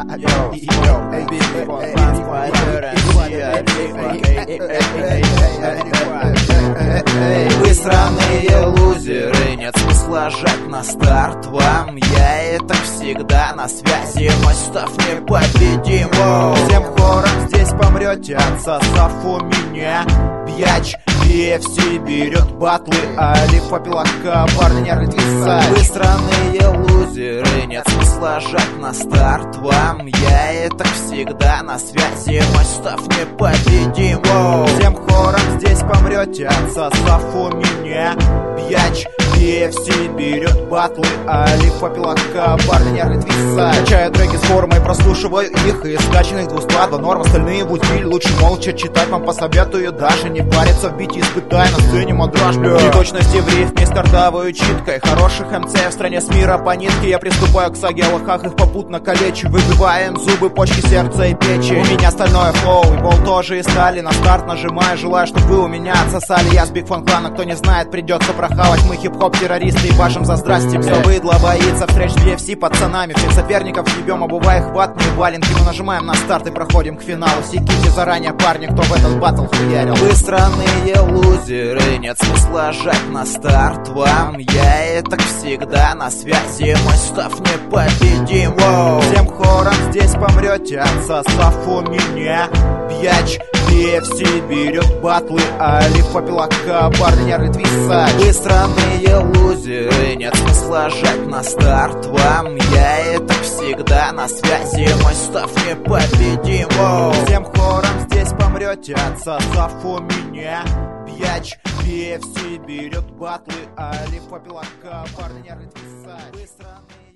Вы сраные лузеры, нет смысла жать на старт вам. Я и так всегда на связи, мой став непобедим. Всем хором здесь помрете, отсосав у меня бьяч. KFC берет батлы, Алифа пилака, парни не отвисать. Вы сраные лузеры, нет смысла жать на старт вам. Я и так всегда на связи, мой став непобедим. Всем хором здесь помрете, отсосав у меня бьяч. KFC берет батлы, Алифа пилака, парни не отвисать. Качаю треки с форума и прослушиваю их, и скачанных 202 норм, остальные будили. Лучше молча читать, вам посоветую даже не париться в бите, испытай на сцене мандраж, бля. Неточности в рифме стартовую читкой. Хороших МЦ в стране с мира по нитке. Я приступаю к саге о лохах, их попутно калечу. Выбиваем зубы, почки, сердца и печи. У меня стальное флоу, и бол тоже из стали. На старт нажимаю, желаю, чтобы вы у меня отсосали. Я с Биг Фан клана, кто не знает, придется прохавать. Мы хип-хоп террористы и башим за здрасте. Все выдло боится встреч с BFC пацанами. Всех соперников ебем, обувая их ватные валенки. Мы нажимаем на старт и проходим к финалу. Секите заранее, парни, кто в этот баттл хуярил. Вы сраные лузеры, нет смысла жать на старт вам. Я и так всегда на связи, мой став непобедим. Всем хором здесь помрете, отсосав у меня бьяч. KFC берет батлы, Алифа пилака, парни не отвисать. Вы сраные лузеры, нет смысла жать на старт вам. Я и так всегда на связи, мой став непобедим. Всем хором здесь помрете, отсосав у меня бьяч. KFC берет батлы, Алифа пилака, парни не отвисать. Вы сраные